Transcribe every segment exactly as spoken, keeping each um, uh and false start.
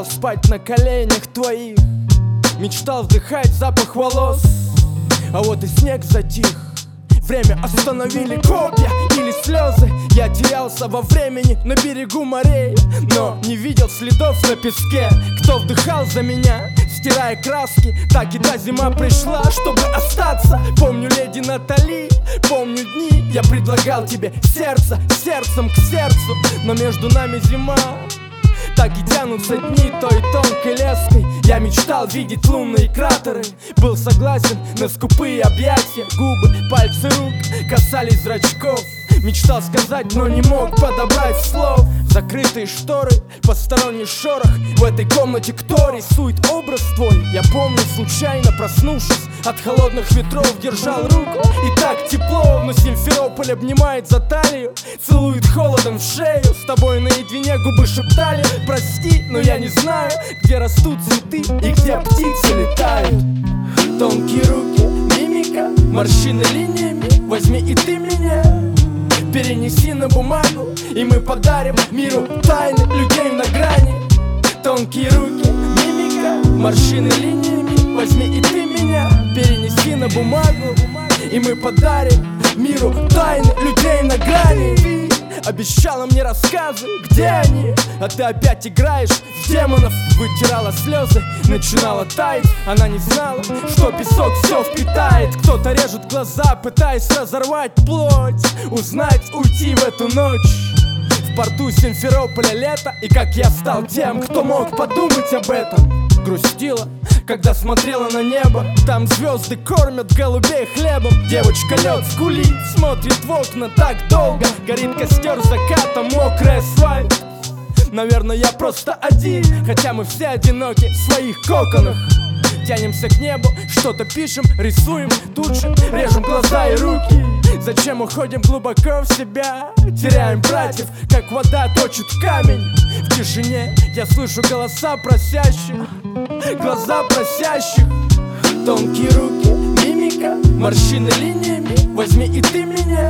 Мечтал спать на коленях твоих, мечтал вдыхать запах волос. А вот и снег затих, время остановили копья или слезы. Я терялся во времени на берегу морей, но не видел следов на песке. Кто вдыхал за меня, стирая краски? Так и та зима пришла, чтобы остаться. Помню леди Натали, помню дни. Я предлагал тебе сердце сердцем к сердцу, но между нами зима. Так и тянутся дни той тонкой леской. Я мечтал видеть лунные кратеры, был согласен на скупые объятия. Губы, пальцы рук касались зрачков. Мечтал сказать, но не мог подобрать слов. Закрытые шторы, посторонний шорох. В этой комнате кто рисует образ твой? Я помню, случайно проснувшись от холодных ветров, держал руку, и так тепло. Но Симферополь обнимает за талию, целует холодом в шею. С тобой наедине губы шептали: прости, но я не знаю, где растут цветы и где птицы летают. Тонкие руки, мимика, морщины линиями. Возьми и ты меня, перенеси на бумагу, и мы подарим миру тайны людей на грани. Тонкие руки, мимика, морщины линиями. Возьми и ты меня, перенеси на бумагу, и мы подарим миру тайны людей на грани. Ты обещала мне рассказы, где они? А ты опять играешь в демонов. Вытирала слезы, начинала таять. Она не знала, что песок все впитает. Кто-то режет глаза, пытаясь разорвать плоть. Узнать, уйти в эту ночь. В порту Симферополя лето, и как я стал тем, кто мог подумать об этом. Грустила, когда смотрела на небо. Там звезды кормят голубей хлебом. Девочка лед скулит, смотрит в окна так долго. Горит костер заката, мокрый асфальт. Наверное, я просто один, хотя мы все одиноки в своих коконах. Тянемся к небу, что-то пишем, рисуем, тут же режем глаза и руки. Зачем уходим глубоко в себя? Теряем братьев, как вода точит камень. В тишине я слышу голоса просящих, глаза просящих. Тонкие руки, мимика, морщины линиями. Возьми и ты меня,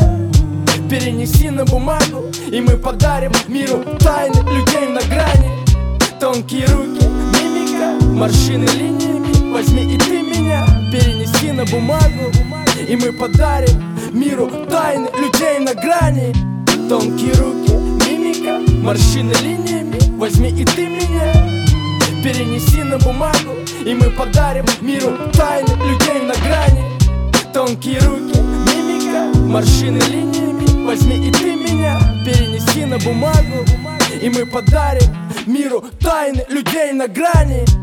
перенеси на бумагу, и мы подарим миру тайны людей на грани. Тонкие руки, мимика, морщины линиями. Возьми и ты меня, перенеси на бумагу, и мы подарим миру тайны людей на грани. Тонкие руки, мимика, морщины линиями. Возьми и ты меня, перенеси на бумагу, и мы подарим миру тайны людей на грани. Тонкие руки, мимика, морщины линиями. Возьми и ты меня, перенеси на бумагу, и мы подарим миру тайны людей на грани.